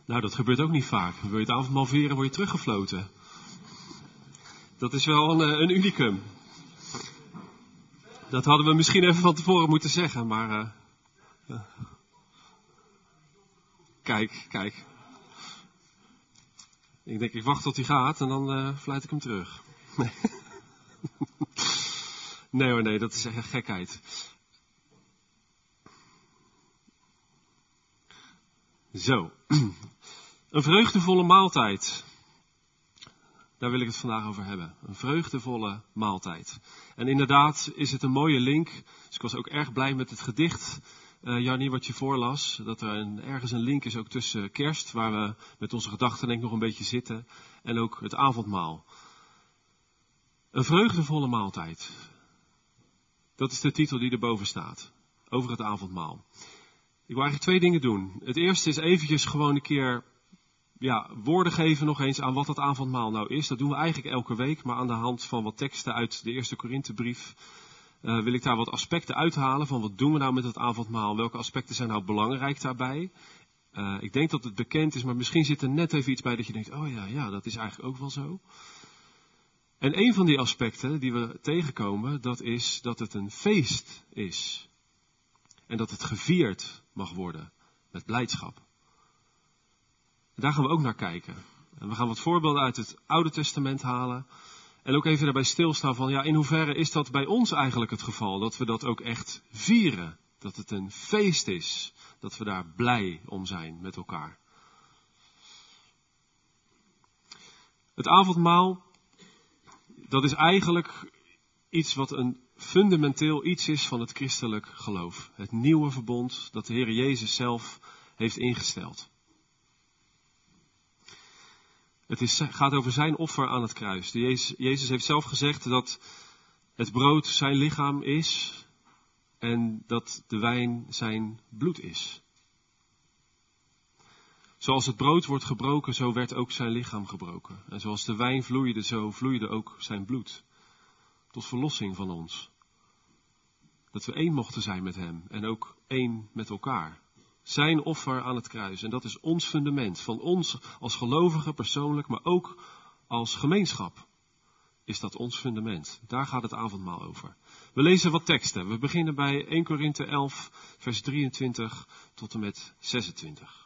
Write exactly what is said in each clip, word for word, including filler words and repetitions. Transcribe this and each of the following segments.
Nou, dat gebeurt ook niet vaak. Wil je het avondmaal vieren, word je teruggefloten. Dat is wel een, een unicum. Dat hadden we misschien even van tevoren moeten zeggen, maar... Uh, uh. Kijk, kijk. Ik denk, ik wacht tot hij gaat en dan uh, fluit ik hem terug. Nee. Nee hoor, nee, dat is echt gekheid. Zo. Een vreugdevolle maaltijd. Daar wil ik het vandaag over hebben. Een vreugdevolle maaltijd. En inderdaad is het een mooie link. Dus ik was ook erg blij met het gedicht, uh, Jannie, wat je voorlas. Dat er een, ergens een link is ook tussen kerst, waar we met onze gedachten denk ik nog een beetje zitten. En ook het avondmaal. Een vreugdevolle maaltijd. Dat is de titel die erboven staat. Over het avondmaal. Ik wil eigenlijk twee dingen doen. Het eerste is eventjes gewoon een keer... Ja, woorden geven nog eens aan wat het avondmaal nou is. Dat doen we eigenlijk elke week, maar aan de hand van wat teksten uit de eerste Korinthebrief uh, wil ik daar wat aspecten uithalen van wat doen we nou met het avondmaal. Welke aspecten zijn nou belangrijk daarbij? Uh, ik denk dat het bekend is, maar misschien zit er net even iets bij dat je denkt, oh ja, ja, dat is eigenlijk ook wel zo. En een van die aspecten die we tegenkomen, dat is dat het een feest is. En dat het gevierd mag worden met blijdschap. Daar gaan we ook naar kijken. En we gaan wat voorbeelden uit het Oude Testament halen. En ook even daarbij stilstaan van, ja, in hoeverre is dat bij ons eigenlijk het geval? Dat we dat ook echt vieren. Dat het een feest is. Dat we daar blij om zijn met elkaar. Het avondmaal, dat is eigenlijk iets wat een fundamenteel iets is van het christelijk geloof. Het nieuwe verbond dat de Heer Jezus zelf heeft ingesteld. Het is, gaat over zijn offer aan het kruis. De Jezus, Jezus heeft zelf gezegd dat het brood zijn lichaam is en dat de wijn zijn bloed is. Zoals het brood wordt gebroken, zo werd ook zijn lichaam gebroken. En zoals de wijn vloeide, zo vloeide ook zijn bloed. Tot verlossing van ons. Dat we één mochten zijn met hem en ook één met elkaar. Zijn offer aan het kruis. En dat is ons fundament. Van ons als gelovigen persoonlijk, maar ook als gemeenschap. Is dat ons fundament. Daar gaat het avondmaal over. We lezen wat teksten. We beginnen bij eerste Korinthe elf, vers drieëntwintig tot en met zesentwintig.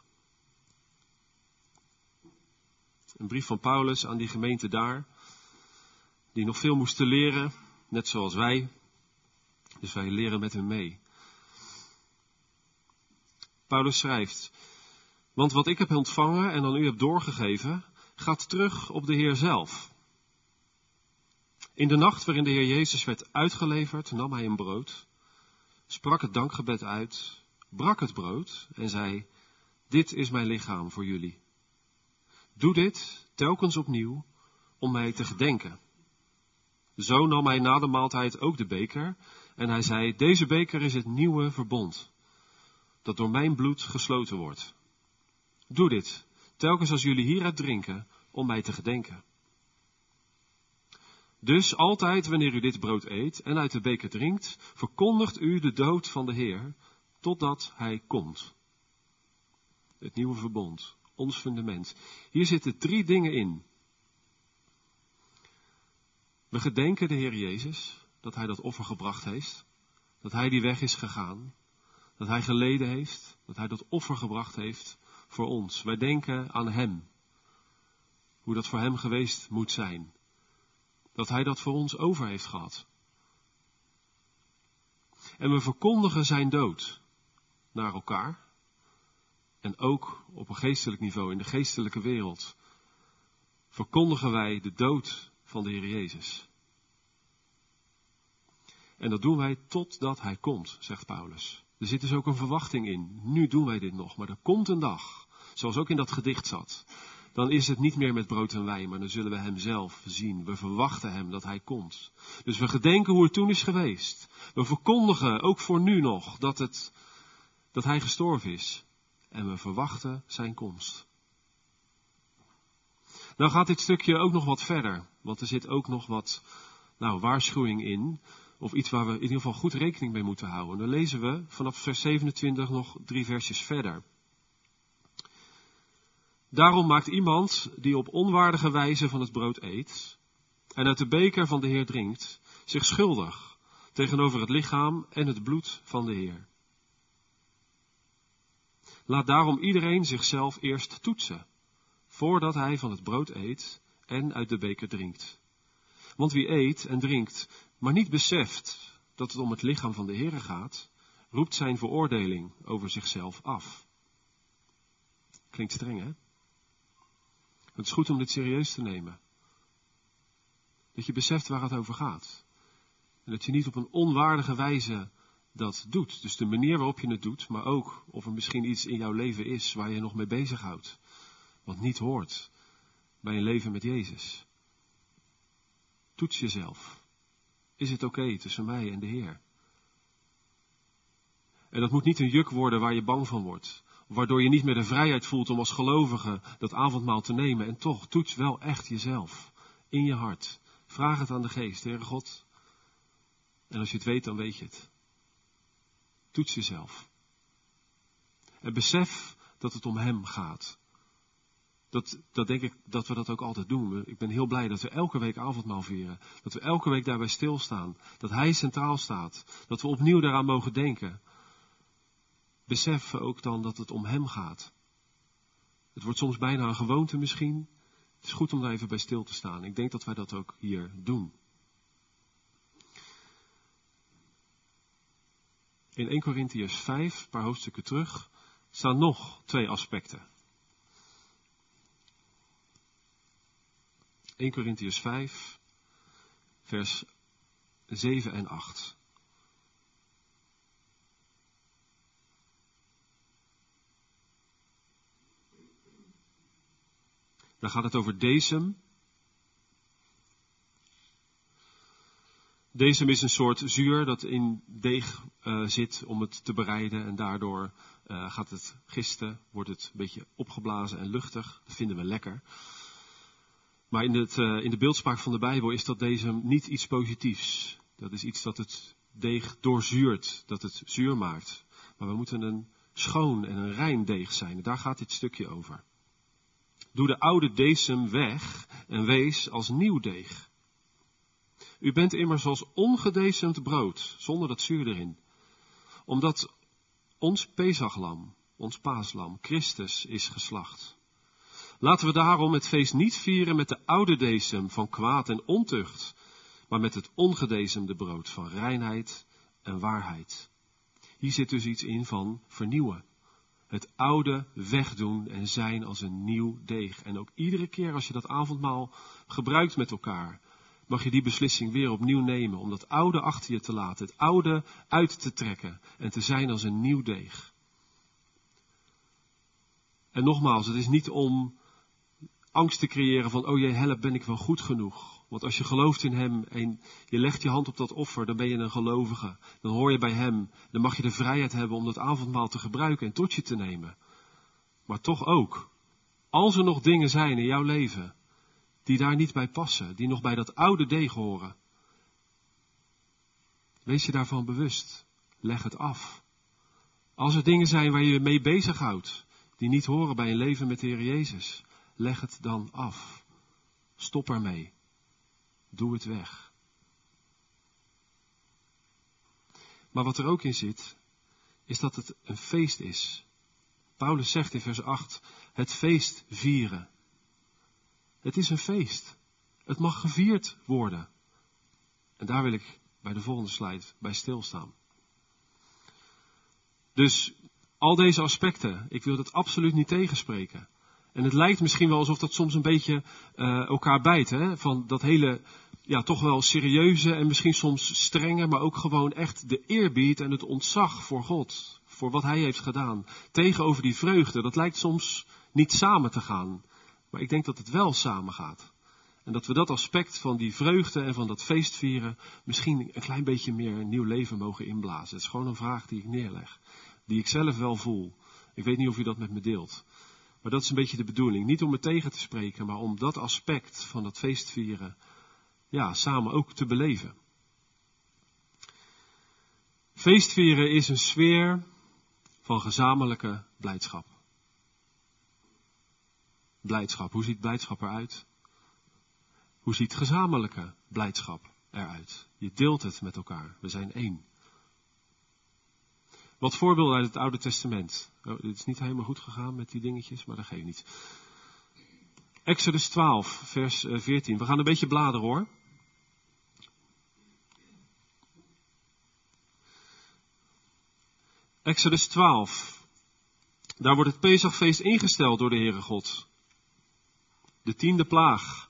Een brief van Paulus aan die gemeente daar. Die nog veel moesten leren, net zoals wij. Dus wij leren met hem mee. Paulus schrijft, want wat ik heb ontvangen en aan u heb doorgegeven, gaat terug op de Heer zelf. In de nacht waarin de Heer Jezus werd uitgeleverd, nam hij een brood, sprak het dankgebed uit, brak het brood en zei, dit is mijn lichaam voor jullie. Doe dit telkens opnieuw om mij te gedenken. Zo nam hij na de maaltijd ook de beker en hij zei, deze beker is het nieuwe verbond. Dat door mijn bloed gesloten wordt. Doe dit, telkens als jullie hieruit drinken, om mij te gedenken. Dus altijd wanneer u dit brood eet en uit de beker drinkt, verkondigt u de dood van de Heer, totdat hij komt. Het nieuwe verbond, ons fundament. Hier zitten drie dingen in. We gedenken de Heer Jezus, dat hij dat offer gebracht heeft, dat hij die weg is gegaan. Dat hij geleden heeft, dat hij dat offer gebracht heeft voor ons. Wij denken aan hem. Hoe dat voor hem geweest moet zijn. Dat hij dat voor ons over heeft gehad. En we verkondigen zijn dood naar elkaar. En ook op een geestelijk niveau, in de geestelijke wereld, verkondigen wij de dood van de Heer Jezus. En dat doen wij totdat hij komt, zegt Paulus. Er zit dus ook een verwachting in. Nu doen wij dit nog, maar er komt een dag, zoals ook in dat gedicht zat. Dan is het niet meer met brood en wijn, maar dan zullen we hem zelf zien. We verwachten hem dat hij komt. Dus we gedenken hoe het toen is geweest. We verkondigen, ook voor nu nog, dat, het, dat hij gestorven is. En we verwachten zijn komst. Nou gaat dit stukje ook nog wat verder, want er zit ook nog wat nou, waarschuwing in. Of iets waar we in ieder geval goed rekening mee moeten houden. Dan lezen we vanaf vers zevenentwintig nog drie versjes verder. Daarom maakt iemand die op onwaardige wijze van het brood eet en uit de beker van de Heer drinkt, zich schuldig tegenover het lichaam en het bloed van de Heer. Laat daarom iedereen zichzelf eerst toetsen, voordat hij van het brood eet en uit de beker drinkt. Want wie eet en drinkt, maar niet beseft dat het om het lichaam van de Heer gaat, roept zijn veroordeling over zichzelf af. Klinkt streng, hè? Het is goed om dit serieus te nemen. Dat je beseft waar het over gaat. En dat je niet op een onwaardige wijze dat doet. Dus de manier waarop je het doet, maar ook of er misschien iets in jouw leven is waar je nog mee bezighoudt. Wat niet hoort bij een leven met Jezus. Toets jezelf. Is het oké tussen mij en de Heer? En dat moet niet een juk worden waar je bang van wordt. Waardoor je niet meer de vrijheid voelt om als gelovige dat avondmaal te nemen. En toch, toets wel echt jezelf. In je hart. Vraag het aan de Geest, Heere God. En als je het weet, dan weet je het. Toets jezelf. En besef dat het om Hem gaat. Dat, dat denk ik dat we dat ook altijd doen. Ik ben heel blij dat we elke week avondmaal vieren. Dat we elke week daarbij stilstaan. Dat Hij centraal staat. Dat we opnieuw daaraan mogen denken. Besef ook dan dat het om Hem gaat. Het wordt soms bijna een gewoonte misschien. Het is goed om daar even bij stil te staan. Ik denk dat wij dat ook hier doen. In Eerste Korintiërs vijf, een paar hoofdstukken terug, staan nog twee aspecten. Eerste Korintiërs vijf, vers zeven en acht. Dan gaat het over decem. Decem is een soort zuur dat in deeg uh, zit om het te bereiden. En daardoor uh, gaat het gisten, wordt het een beetje opgeblazen en luchtig. Dat vinden we lekker. Maar in, het, uh, in de beeldspraak van de Bijbel is dat decem niet iets positiefs. Dat is iets dat het deeg doorzuurt, dat het zuur maakt. Maar we moeten een schoon en een rein deeg zijn. En daar gaat dit stukje over. Doe de oude decem weg en wees als nieuw deeg. U bent immers als ongedecemd brood, zonder dat zuur erin. Omdat ons Pesachlam, ons paaslam, Christus is geslacht. Laten we daarom het feest niet vieren met de oude decem van kwaad en ontucht, maar met het ongedecemde brood van reinheid en waarheid. Hier zit dus iets in van vernieuwen. Het oude wegdoen en zijn als een nieuw deeg. En ook iedere keer als je dat avondmaal gebruikt met elkaar, mag je die beslissing weer opnieuw nemen om dat oude achter je te laten, het oude uit te trekken en te zijn als een nieuw deeg. En nogmaals, het is niet om angst te creëren van, oh jee, help, ben ik wel goed genoeg? Want als je gelooft in Hem en je legt je hand op dat offer, dan ben je een gelovige. Dan hoor je bij Hem. Dan mag je de vrijheid hebben om dat avondmaal te gebruiken en tot je te nemen. Maar toch ook, als er nog dingen zijn in jouw leven die daar niet bij passen, die nog bij dat oude deeg horen, wees je daarvan bewust. Leg het af. Als er dingen zijn waar je je mee bezighoudt, die niet horen bij een leven met de Heer Jezus, leg het dan af. Stop ermee. Doe het weg. Maar wat er ook in zit, is dat het een feest is. Paulus zegt in vers acht, het feest vieren. Het is een feest. Het mag gevierd worden. En daar wil ik bij de volgende slide bij stilstaan. Dus al deze aspecten, ik wil dat absoluut niet tegenspreken. En het lijkt misschien wel alsof dat soms een beetje uh, elkaar bijt. Hè? Van dat hele, ja, toch wel serieuze en misschien soms strenge, maar ook gewoon echt de eerbied en het ontzag voor God. Voor wat Hij heeft gedaan. Tegenover die vreugde. Dat lijkt soms niet samen te gaan. Maar ik denk dat het wel samen gaat. En dat we dat aspect van die vreugde en van dat feestvieren misschien een klein beetje meer een nieuw leven mogen inblazen. Het is gewoon een vraag die ik neerleg. Die ik zelf wel voel. Ik weet niet of u dat met me deelt. Maar dat is een beetje de bedoeling. Niet om het tegen te spreken, maar om dat aspect van dat feestvieren, ja, samen ook te beleven. Feestvieren is een sfeer van gezamenlijke blijdschap. blijdschap. Hoe ziet blijdschap eruit? Hoe ziet gezamenlijke blijdschap eruit? Je deelt het met elkaar. We zijn één. Wat voorbeelden uit het Oude Testament. Oh, dit is niet helemaal goed gegaan met die dingetjes, maar dat geeft niet. Exodus twaalf, vers veertien. We gaan een beetje bladeren hoor. Exodus twaalf. Daar wordt het Pesachfeest ingesteld door de Heere God. De tiende plaag.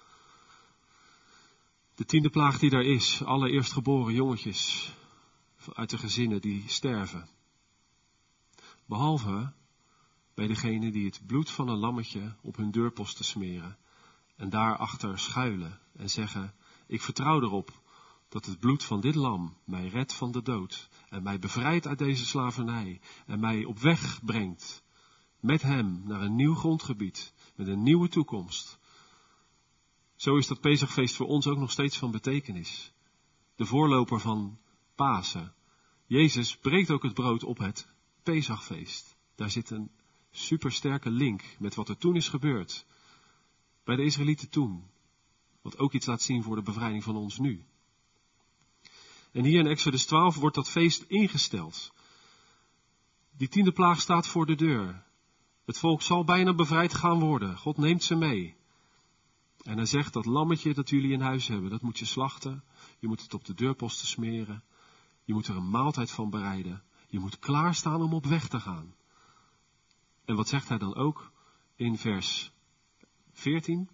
De tiende plaag die daar is. Alle eerstgeboren jongetjes uit de gezinnen die sterven. Behalve bij degene die het bloed van een lammetje op hun deurposten smeren. En daarachter schuilen en zeggen, ik vertrouw erop dat het bloed van dit lam mij redt van de dood. En mij bevrijdt uit deze slavernij. En mij op weg brengt met hem naar een nieuw grondgebied. Met een nieuwe toekomst. Zo is dat Pesachfeest voor ons ook nog steeds van betekenis. De voorloper van Pasen. Jezus breekt ook het brood op het Pesachfeest. Daar zit een supersterke link met wat er toen is gebeurd. Bij de Israëlieten toen. Wat ook iets laat zien voor de bevrijding van ons nu. En hier in Exodus twaalf wordt dat feest ingesteld. Die tiende plaag staat voor de deur. Het volk zal bijna bevrijd gaan worden. God neemt ze mee. En hij zegt dat lammetje dat jullie in huis hebben, dat moet je slachten. Je moet het op de deurposten smeren. Je moet er een maaltijd van bereiden. Je moet klaarstaan om op weg te gaan. En wat zegt hij dan ook in vers veertien?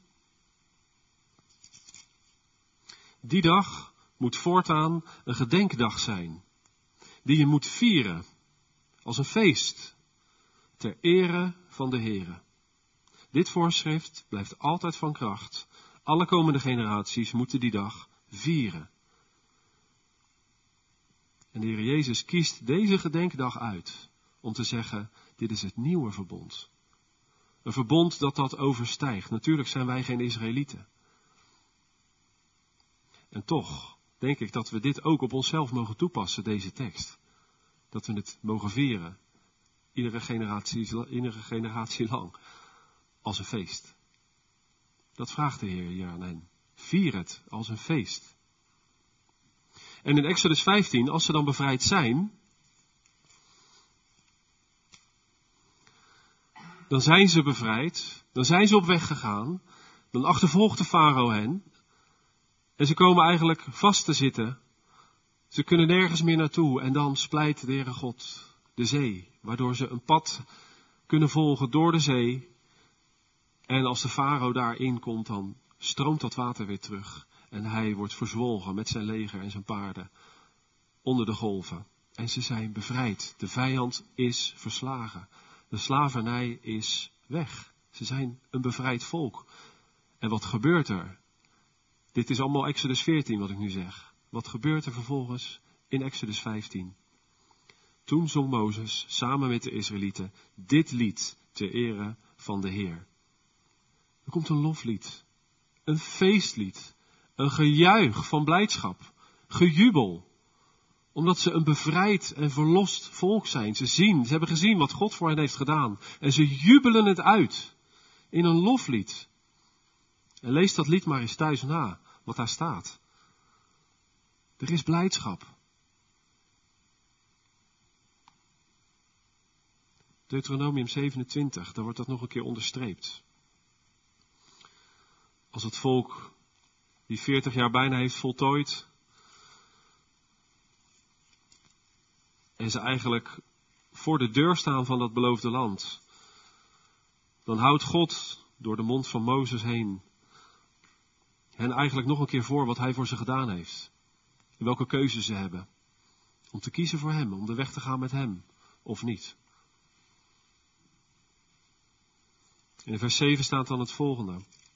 Die dag moet voortaan een gedenkdag zijn. Die je moet vieren als een feest. Ter ere van de Heere. Dit voorschrift blijft altijd van kracht. Alle komende generaties moeten die dag vieren. En de Heer Jezus kiest deze gedenkdag uit om te zeggen, dit is het nieuwe verbond. Een verbond dat dat overstijgt. Natuurlijk zijn wij geen Israëlieten. En toch denk ik dat we dit ook op onszelf mogen toepassen, deze tekst. Dat we het mogen vieren, iedere generatie, iedere generatie lang, als een feest. Dat vraagt de Heer hier aan hen. Vier het als een feest. En in Exodus vijftien, als ze dan bevrijd zijn, dan zijn ze bevrijd, dan zijn ze op weg gegaan, dan achtervolgt de farao hen, en ze komen eigenlijk vast te zitten. Ze kunnen nergens meer naartoe en dan splijt de Heere God de zee, waardoor ze een pad kunnen volgen door de zee. En als de farao daarin komt, dan stroomt dat water weer terug. En hij wordt verzwolgen met zijn leger en zijn paarden onder de golven. En ze zijn bevrijd. De vijand is verslagen. De slavernij is weg. Ze zijn een bevrijd volk. En wat gebeurt er? Dit is allemaal Exodus veertien wat ik nu zeg. Wat gebeurt er vervolgens in Exodus vijftien? Toen zong Mozes samen met de Israëlieten dit lied ter ere van de Heer. Er komt een loflied, een feestlied, een gejuich van blijdschap, gejubel. Omdat ze een bevrijd en verlost volk zijn. Ze zien, ze hebben gezien wat God voor hen heeft gedaan. En ze jubelen het uit in een loflied. En lees dat lied maar eens thuis na, wat daar staat. Er is blijdschap. Deuteronomium zevenentwintig, daar wordt dat nog een keer onderstreept. Als het volk die veertig jaar bijna heeft voltooid, en ze eigenlijk voor de deur staan van dat beloofde land, dan houdt God door de mond van Mozes heen hen eigenlijk nog een keer voor wat hij voor ze gedaan heeft. En welke keuze ze hebben. Om te kiezen voor hem, om de weg te gaan met hem, of niet. In vers zeven staat dan het volgende.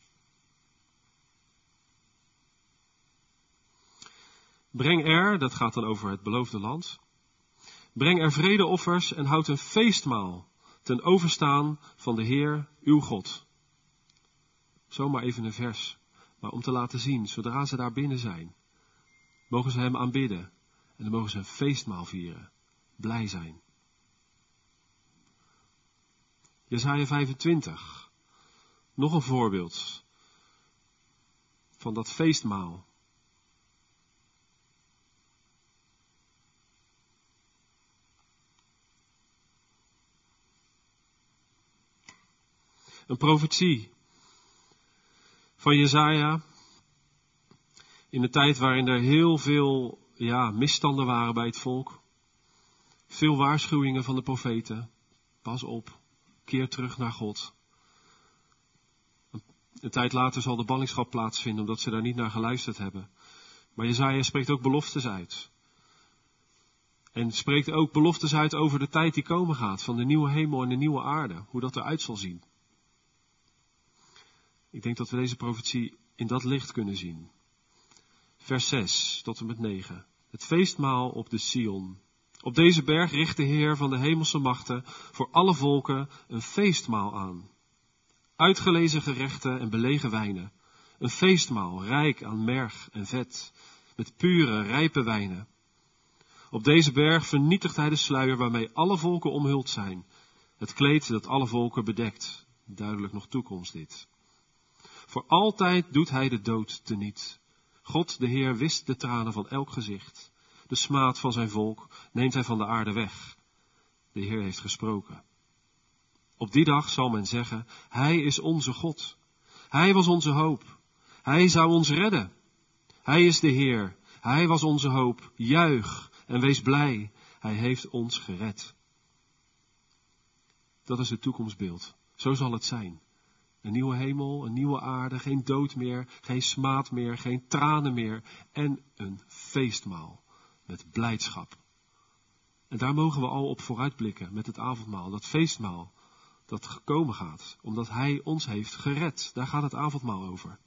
Breng er, dat gaat dan over het beloofde land, breng er vredeoffers en houd een feestmaal ten overstaan van de Heer, uw God. Zomaar even een vers, maar om te laten zien, zodra ze daar binnen zijn, mogen ze hem aanbidden en dan mogen ze een feestmaal vieren, blij zijn. Jesaja vijfentwintig, Nog een voorbeeld van dat feestmaal. Een profetie van Jesaja in een tijd waarin er heel veel ja, misstanden waren bij het volk. Veel waarschuwingen van de profeten. Pas op, keer terug naar God. Een tijd later zal de ballingschap plaatsvinden omdat ze daar niet naar geluisterd hebben. Maar Jesaja spreekt ook beloftes uit. En spreekt ook beloftes uit over de tijd die komen gaat. Van de nieuwe hemel en de nieuwe aarde. Hoe dat eruit zal zien. Ik denk dat we deze profetie in dat licht kunnen zien. Vers zes tot en met negen. Het feestmaal op de Sion. Op deze berg richt de Heer van de hemelse machten voor alle volken een feestmaal aan. Uitgelezen gerechten en belegen wijnen. Een feestmaal rijk aan merg en vet. Met pure, rijpe wijnen. Op deze berg vernietigt hij de sluier waarmee alle volken omhuld zijn. Het kleed dat alle volken bedekt. Duidelijk nog toekomst dit. Voor altijd doet hij de dood teniet. God, de Heer, wist de tranen van elk gezicht. De smaad van zijn volk neemt hij van de aarde weg. De Heer heeft gesproken. Op die dag zal men zeggen, hij is onze God. Hij was onze hoop. Hij zou ons redden. Hij is de Heer. Hij was onze hoop. Juich en wees blij. Hij heeft ons gered. Dat is het toekomstbeeld. Zo zal het zijn. Een nieuwe hemel, een nieuwe aarde, geen dood meer, geen smaad meer, geen tranen meer en een feestmaal met blijdschap. En daar mogen we al op vooruitblikken met het avondmaal, dat feestmaal dat gekomen gaat, omdat hij ons heeft gered. Daar gaat het avondmaal over.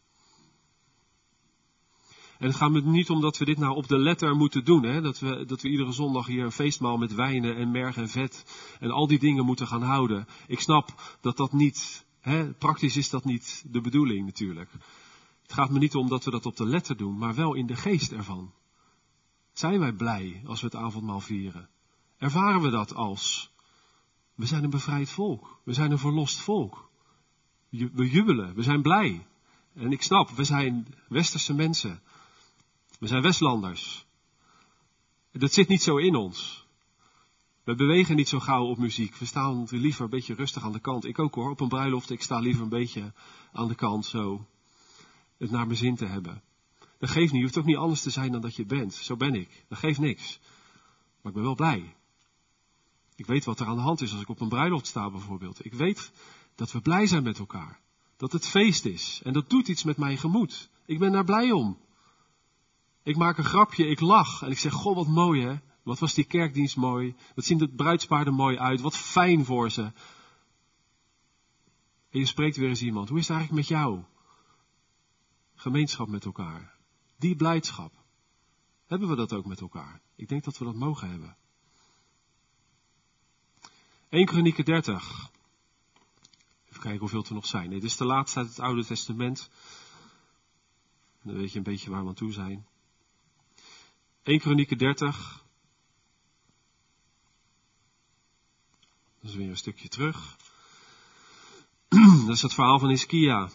En het gaat me niet om dat we dit nou op de letter moeten doen, hè? Dat we, dat we iedere zondag hier een feestmaal met wijnen en merg en vet en al die dingen moeten gaan houden. Ik snap dat dat niet... He, praktisch is dat niet de bedoeling natuurlijk. Het gaat me niet om dat we dat op de letter doen, maar wel in de geest ervan. Zijn wij blij als we het avondmaal vieren? Ervaren we dat als, we zijn een bevrijd volk, we zijn een verlost volk. We jubelen, we zijn blij. En ik snap, we zijn westerse mensen. We zijn Westlanders. Dat zit niet zo in ons. We bewegen niet zo gauw op muziek. We staan liever een beetje rustig aan de kant. Ik ook hoor, op een bruiloft. Ik sta liever een beetje aan de kant zo. Het naar mijn zin te hebben. Dat geeft niet. Je hoeft ook niet anders te zijn dan dat je bent. Zo ben ik. Dat geeft niks. Maar ik ben wel blij. Ik weet wat er aan de hand is als ik op een bruiloft sta bijvoorbeeld. Ik weet dat we blij zijn met elkaar. Dat het feest is. En dat doet iets met mijn gemoed. Ik ben daar blij om. Ik maak een grapje, ik lach. En ik zeg, goh, wat mooi hè. Wat was die kerkdienst mooi. Wat zien de bruidspaarden mooi uit. Wat fijn voor ze. En je spreekt weer eens iemand. Hoe is het eigenlijk met jou? Gemeenschap met elkaar. Die blijdschap. Hebben we dat ook met elkaar? Ik denk dat we dat mogen hebben. Eerste Kronieken dertig. Even kijken hoeveel er nog zijn. Nee, dit is de laatste uit het Oude Testament. Dan weet je een beetje waar we aan toe zijn. Eerste Kronieken dertig. Dat is weer een stukje terug. Dat is het verhaal van Hiskia.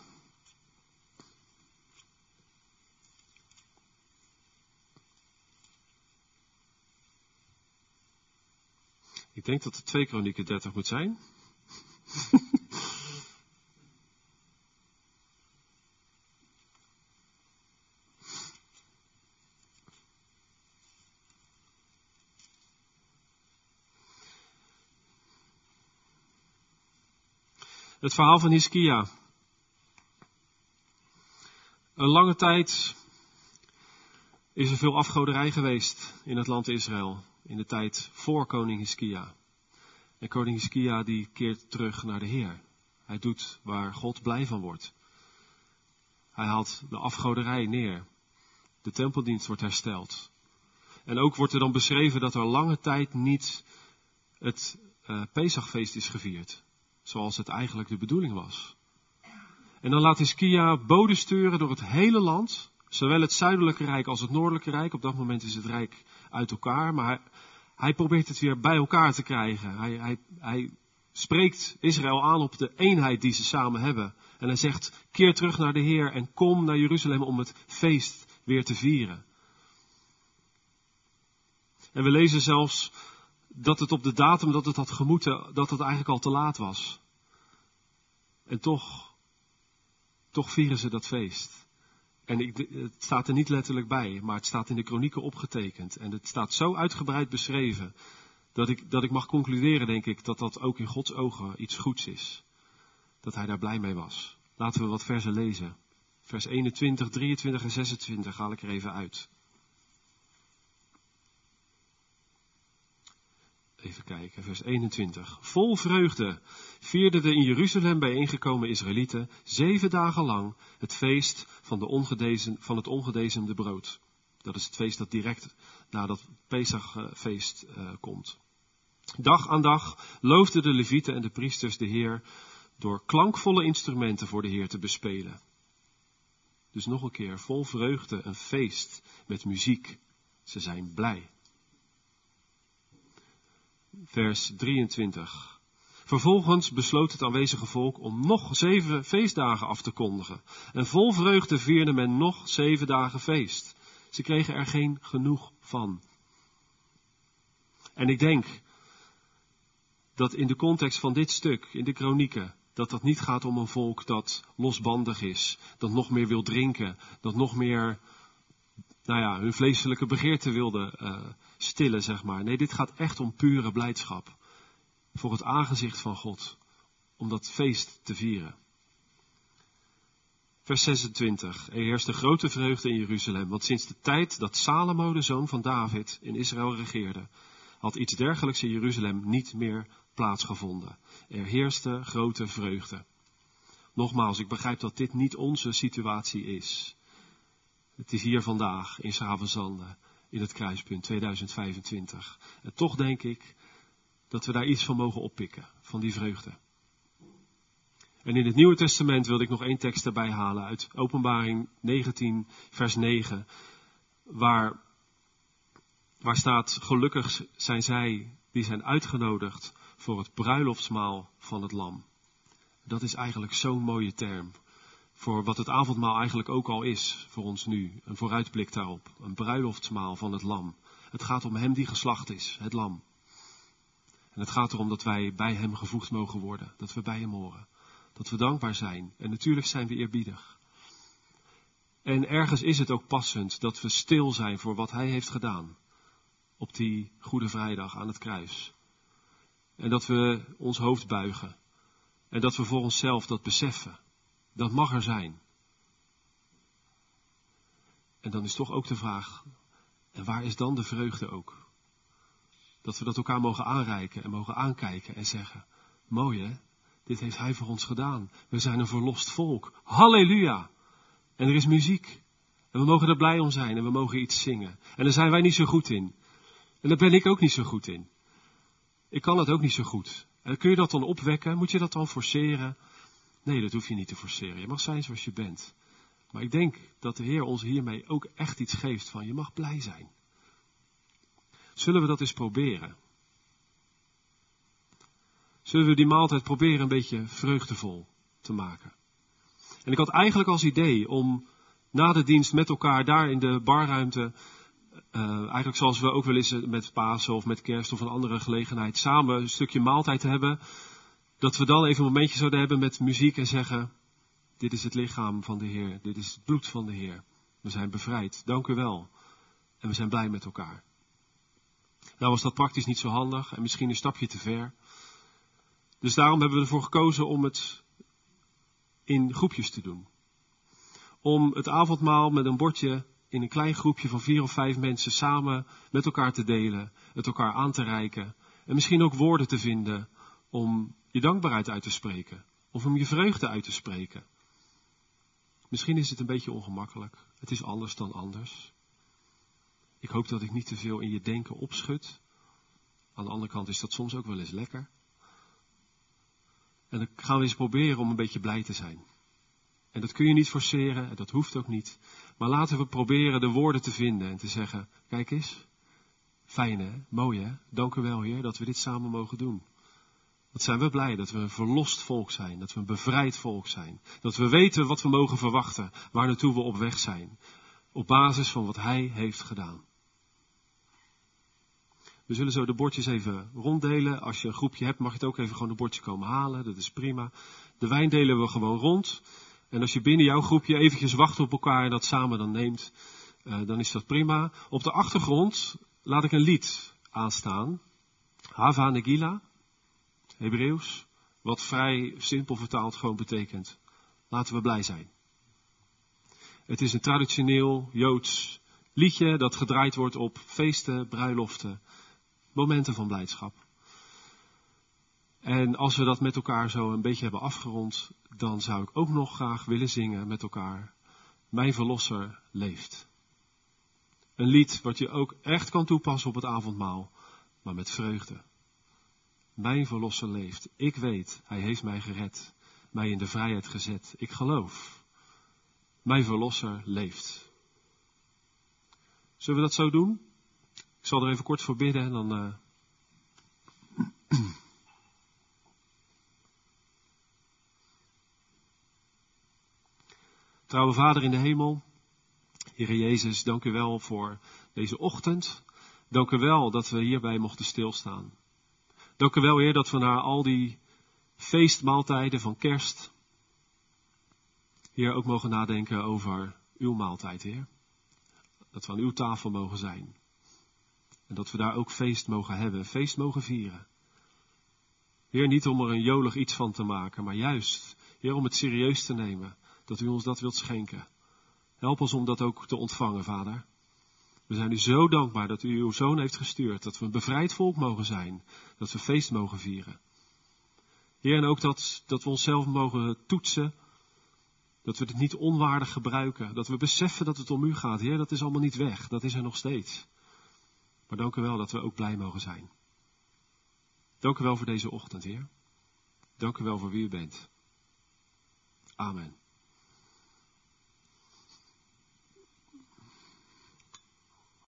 Ik denk dat het Tweede Kronieken dertig moet zijn. Het verhaal van Hiskia. Een lange tijd is er veel afgoderij geweest in het land Israël. In de tijd voor koning Hiskia. En koning Hiskia die keert terug naar de Heer. Hij doet waar God blij van wordt. Hij haalt de afgoderij neer. De tempeldienst wordt hersteld. En ook wordt er dan beschreven dat er lange tijd niet het uh, Pesachfeest is gevierd. Zoals het eigenlijk de bedoeling was. En dan laat Hiskia boden sturen door het hele land. Zowel het zuidelijke rijk als het noordelijke rijk. Op dat moment is het rijk uit elkaar. Maar hij, hij probeert het weer bij elkaar te krijgen. Hij, hij, hij spreekt Israël aan op de eenheid die ze samen hebben. En hij zegt, keer terug naar de Heer en kom naar Jeruzalem om het feest weer te vieren. En we lezen zelfs dat het op de datum dat het had gemoeten, dat het eigenlijk al te laat was. En toch, toch vieren ze dat feest. En ik, het staat er niet letterlijk bij, maar het staat in de kronieken opgetekend. En het staat zo uitgebreid beschreven, dat ik, dat ik mag concluderen, denk ik, dat dat ook in Gods ogen iets goeds is. Dat hij daar blij mee was. Laten we wat versen lezen. Vers eenentwintig, drieëntwintig en zesentwintig haal ik er even uit. Even kijken, vers eenentwintig. Vol vreugde vierden de in Jeruzalem bijeengekomen Israëlieten zeven dagen lang het feest van, de ongedezen, van het ongedezemde brood. Dat is het feest dat direct na dat Pesachfeest uh, komt. Dag aan dag loofden de levieten en de priesters de Heer door klankvolle instrumenten voor de Heer te bespelen. Dus nog een keer, vol vreugde, een feest met muziek. Ze zijn blij. Vers drieëntwintig. Vervolgens besloot het aanwezige volk om nog zeven feestdagen af te kondigen. En vol vreugde vierde men nog zeven dagen feest. Ze kregen er geen genoeg van. En ik denk dat in de context van dit stuk, in de kronieken, dat dat niet gaat om een volk dat losbandig is, dat nog meer wil drinken, dat nog meer, nou ja, hun vleeselijke begeerte wilde uh, stillen, zeg maar. Nee, dit gaat echt om pure blijdschap. Voor het aangezicht van God. Om dat feest te vieren. Vers zesentwintig. Er heerste grote vreugde in Jeruzalem. Want sinds de tijd dat Salomo, de zoon van David, in Israël regeerde, had iets dergelijks in Jeruzalem niet meer plaatsgevonden. Er heerste grote vreugde. Nogmaals, ik begrijp dat dit niet onze situatie is. Het is hier vandaag in Schavenzande, in het kruispunt tweeduizend vijfentwintig. En toch denk ik dat we daar iets van mogen oppikken, van die vreugde. En in het Nieuwe Testament wilde ik nog één tekst erbij halen uit Openbaring negentien, vers negen, waar, waar staat, gelukkig zijn zij die zijn uitgenodigd voor het bruiloftsmaal van het lam. Dat is eigenlijk zo'n mooie term voor wat het avondmaal eigenlijk ook al is voor ons nu. Een vooruitblik daarop, een bruiloftsmaal van het lam. Het gaat om hem die geslacht is, het lam. En het gaat erom dat wij bij hem gevoegd mogen worden, dat we bij hem horen. Dat we dankbaar zijn. En natuurlijk zijn we eerbiedig. En ergens is het ook passend dat we stil zijn voor wat hij heeft gedaan. Op die Goede Vrijdag aan het kruis. En dat we ons hoofd buigen. En dat we voor onszelf dat beseffen. Dat mag er zijn. En dan is toch ook de vraag, en waar is dan de vreugde ook? Dat we dat elkaar mogen aanreiken en mogen aankijken en zeggen, mooi hè? Dit heeft hij voor ons gedaan. We zijn een verlost volk. Halleluja! En er is muziek. En we mogen er blij om zijn en we mogen iets zingen. En daar zijn wij niet zo goed in. En daar ben ik ook niet zo goed in. Ik kan het ook niet zo goed. En kun je dat dan opwekken? Moet je dat dan forceren? Nee, dat hoef je niet te forceren. Je mag zijn zoals je bent. Maar ik denk dat de Heer ons hiermee ook echt iets geeft van je mag blij zijn. Zullen we dat eens proberen? Zullen we die maaltijd proberen een beetje vreugdevol te maken? En ik had eigenlijk als idee om na de dienst met elkaar daar in de barruimte, uh, eigenlijk zoals we ook wel eens met Pasen of met Kerst of een andere gelegenheid, samen een stukje maaltijd hebben, dat we dan even een momentje zouden hebben met muziek en zeggen, dit is het lichaam van de Heer, dit is het bloed van de Heer. We zijn bevrijd, dank u wel. En we zijn blij met elkaar. Nou was dat praktisch niet zo handig en misschien een stapje te ver. Dus daarom hebben we ervoor gekozen om het in groepjes te doen. Om het avondmaal met een bordje in een klein groepje van vier of vijf mensen samen met elkaar te delen, het elkaar aan te reiken en misschien ook woorden te vinden om je dankbaarheid uit te spreken of om je vreugde uit te spreken. Misschien is het een beetje ongemakkelijk. Het is anders dan anders. Ik hoop dat ik niet te veel in je denken opschud. Aan de andere kant is dat soms ook wel eens lekker. En dan gaan we eens proberen om een beetje blij te zijn. En dat kun je niet forceren, en dat hoeft ook niet. Maar laten we proberen de woorden te vinden en te zeggen, kijk eens, fijn hè, mooi hè, dank u wel Heer dat we dit samen mogen doen. Wat zijn we blij dat we een verlost volk zijn, dat we een bevrijd volk zijn. Dat we weten wat we mogen verwachten, waar naartoe we op weg zijn. Op basis van wat hij heeft gedaan. We zullen zo de bordjes even ronddelen. Als je een groepje hebt, mag je het ook even gewoon een bordje komen halen. Dat is prima. De wijn delen we gewoon rond. En als je binnen jouw groepje eventjes wacht op elkaar en dat samen dan neemt, uh, dan is dat prima. Op de achtergrond laat ik een lied aanstaan. Hava Nagila, Hebreeuws. Wat vrij simpel vertaald gewoon betekent: laten we blij zijn. Het is een traditioneel Joods liedje dat gedraaid wordt op feesten, bruiloften, momenten van blijdschap. En als we dat met elkaar zo een beetje hebben afgerond, dan zou ik ook nog graag willen zingen met elkaar: Mijn Verlosser leeft. Een lied wat je ook echt kan toepassen op het avondmaal, maar met vreugde. Mijn Verlosser leeft. Ik weet, hij heeft mij gered, mij in de vrijheid gezet. Ik geloof. Mijn Verlosser leeft. Zullen we dat zo doen? Ik zal er even kort voor bidden en dan... Uh... Trouwe Vader in de hemel, Heere Jezus, dank u wel voor deze ochtend. Dank u wel dat we hierbij mochten stilstaan. Dank u wel, Heer, dat we na al die feestmaaltijden van kerst, Heer, ook mogen nadenken over uw maaltijd, Heer. Dat we aan uw tafel mogen zijn. En dat we daar ook feest mogen hebben, feest mogen vieren. Heer, niet om er een jolig iets van te maken, maar juist, Heer, om het serieus te nemen. Dat u ons dat wilt schenken. Help ons om dat ook te ontvangen, Vader. We zijn u zo dankbaar dat u uw Zoon heeft gestuurd. Dat we een bevrijd volk mogen zijn. Dat we feest mogen vieren. Heer, en ook dat, dat we onszelf mogen toetsen. Dat we het niet onwaardig gebruiken. Dat we beseffen dat het om u gaat. Heer, dat is allemaal niet weg. Dat is er nog steeds. Maar dank u wel dat we ook blij mogen zijn. Dank u wel voor deze ochtend, Heer. Dank u wel voor wie u bent. Amen.